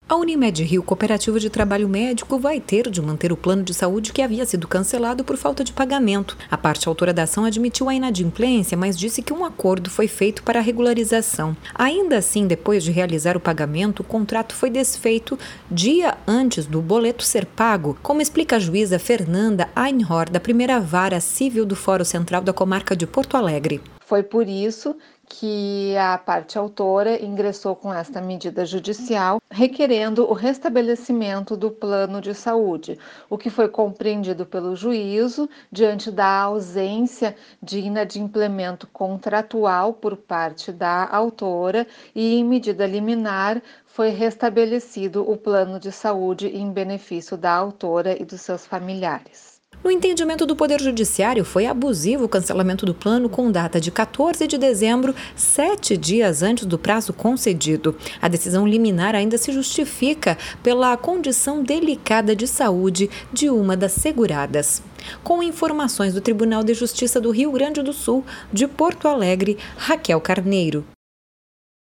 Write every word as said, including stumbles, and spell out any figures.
A Unimed Rio Cooperativa de Trabalho Médico vai ter de manter o plano de saúde que havia sido cancelado por falta de pagamento. A parte autora da ação admitiu a inadimplência, mas disse que um acordo foi feito para a regularização. Ainda assim, depois de realizar o pagamento, o contrato foi desfeito dia antes do boleto ser pago, como explica a juíza Fernanda Einhorn, da primeira vara civil do Fórum Central da Comarca de Porto Alegre. Foi por isso que a parte autora ingressou com esta medida judicial, requerendo o restabelecimento do plano de saúde, o que foi compreendido pelo juízo diante da ausência de inadimplemento contratual por parte da autora e, em medida liminar, foi restabelecido o plano de saúde em benefício da autora e dos seus familiares. No entendimento do Poder Judiciário, foi abusivo o cancelamento do plano com data de quatorze de dezembro, sete dias antes do prazo concedido. A decisão liminar ainda se justifica pela condição delicada de saúde de uma das seguradas. Com informações do Tribunal de Justiça do Rio Grande do Sul, de Porto Alegre, Raquel Carneiro.